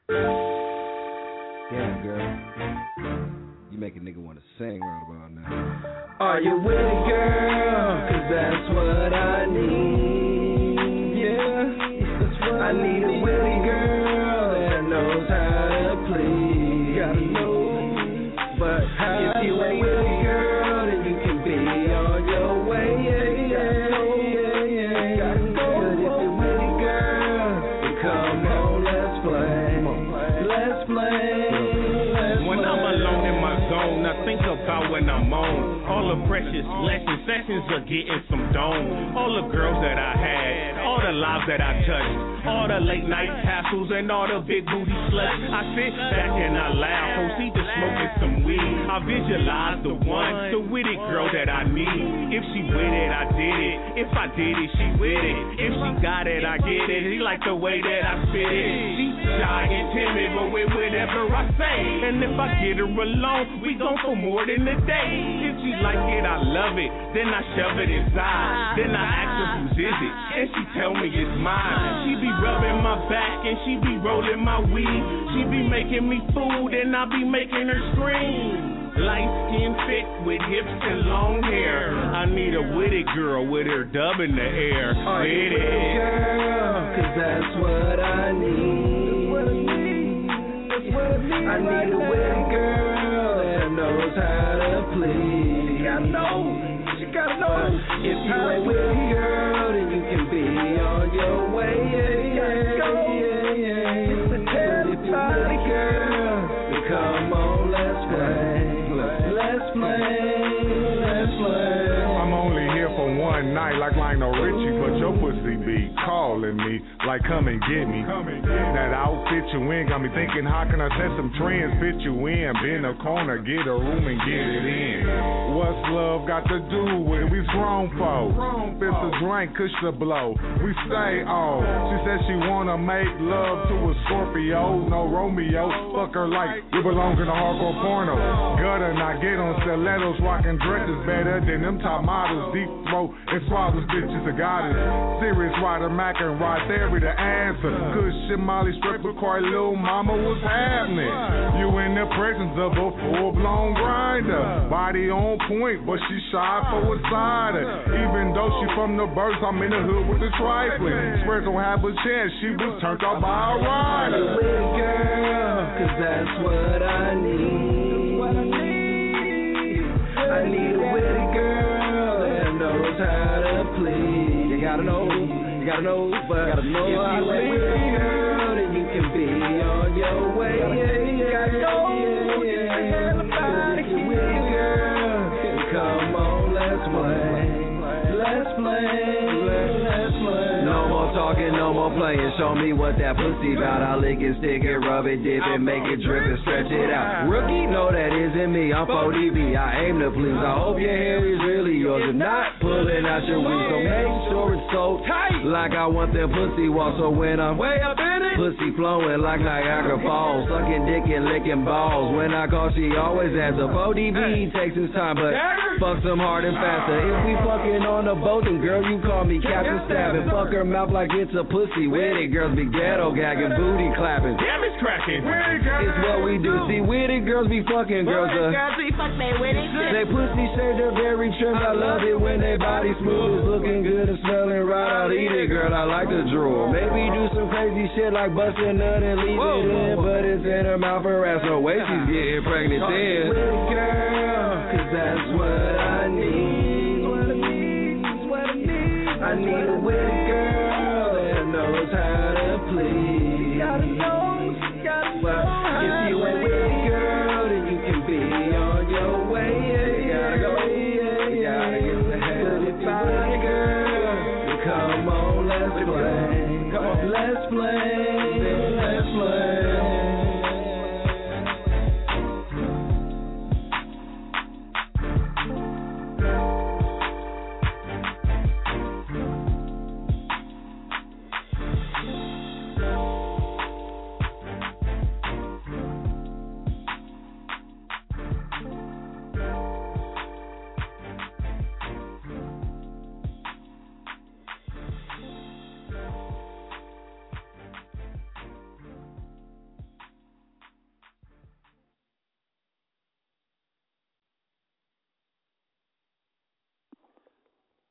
Yeah, girl. You make a nigga wanna sing right about now. Are you with it, girl? 'Cause that's what I need. Yeah, that's what I need a witty girl that knows how to please. Gotta know, but if you ain't with it, girl, then you can be on your way. Yeah, yeah, yeah. Gotta go. But if you're with it, girl, then come on, let's play. Let's play. When I'm alone in my zone, I think about when I'm on. All the precious lessons, sessions are getting some dome. All the girls that I had, all the lives that I touched, all the late night hassles and all the big booty sluts. I sit back and I laugh, proceed to smoking some weed. I visualize the one, the witty girl that I need. If she with it, I did it. If I did it, she with it. If she got it, I get it. He like the way that I spit it. She's shy and timid, but with whatever I say. And if I get her alone, we go for more than a day. If she like it, I love it. Then I shove it inside. Then I ask her whose is it, and she tell me it's mine. She be rubbing my back and she be rolling my weed. She be making me food and I be making her scream. Light skin, thick with hips and long hair. I need a witty girl with her dub in the air. Are you with it, girl? 'Cause that's what I need. I need a witty girl that knows how to please. She gotta know. She gotta know. If you ain't with it, girl, then you can be on your way. Yeah, yeah. But if you're with it, girl, then come on, let's play. Let's play. I'm only here for one night like Lionel Richie, but your pussy be calling me like come and get me. That outfit you in got me thinking, how can I set some trends, fit you in, bend a corner, get a room and get it in. What's love got to do with it? We grown folk. Fist a drink, kush the blow. We stay on. She said she wanna make love to a Scorpio, no Romeo. Fuck her like we belong in a hardcore porno. Gutter not get on stilettos, rocking dresses better than them top models. Deep throat and swallows, bitches a goddess. Serious rider, Mac and ride therapy the answer. Good shit, Molly stripper, Corey, little mama, what's happening? You in the presence of a full-blown grinder. Body on point, but she shy for a cider. Even though she from the birds, I'm in the hood with the trifling. Swears don't have a chance, she was turned off by a rider. With it, girl, 'cause that's what I need. I need a witty girl that knows how to please. You gotta know, but if you ain't with it, girl, then you can be on your way. You gotta know, if you're with it, girl, then come on, let's play. No more talking, no more playing. Show me what that pussy bout. I lick it, stick it, rub it, dip it, make it drip and stretch it out. Rookie, no, that isn't me. I'm 4DB. I aim to please. I hope your hair is really yours and not pulling out your weave. So make sure it's so tight, like I want that pussy walk. So when I'm way up in it, pussy flowing like Niagara Falls, sucking dick and licking balls. When I call, she always answer. 4DB takes his time, but fuck some hard and faster. If we fucking on the boat, then girl, you call me Captain Stabbing. Fuck her mouth like it's a pussy with it. Girls be ghetto gagging, booty clapping. Damn, it's cracking. It's what we do. See, with it, girls be fucking girls. Girls be fucking with it. They pussy shade, they're very trim. I love it when they body smooth, looking good and smelling right. I'll eat it, girl. I like the drool. Maybe do some crazy shit like bust a nut and leave it in, but it's in her mouth her ass. No way she's getting pregnant then. With it, girl, 'cause that's what I need. I need a witty girl that knows how to please. Gotta know. Well, if you ain't with it, girl, then you can be on your way. You gotta go. You gotta get the hell out of it, girl. Then come on, let's play. Come on, let's play. Let's play.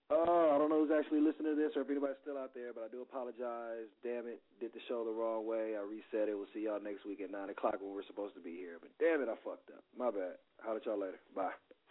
I don't know who's actually listening to this or if anybody's still out there, but I do apologize. Damn it, did the show the wrong way. I reset it. We'll see y'all next week at 9 o'clock when we're supposed to be here. But damn it, I fucked up. My bad. Holler at y'all later. Bye.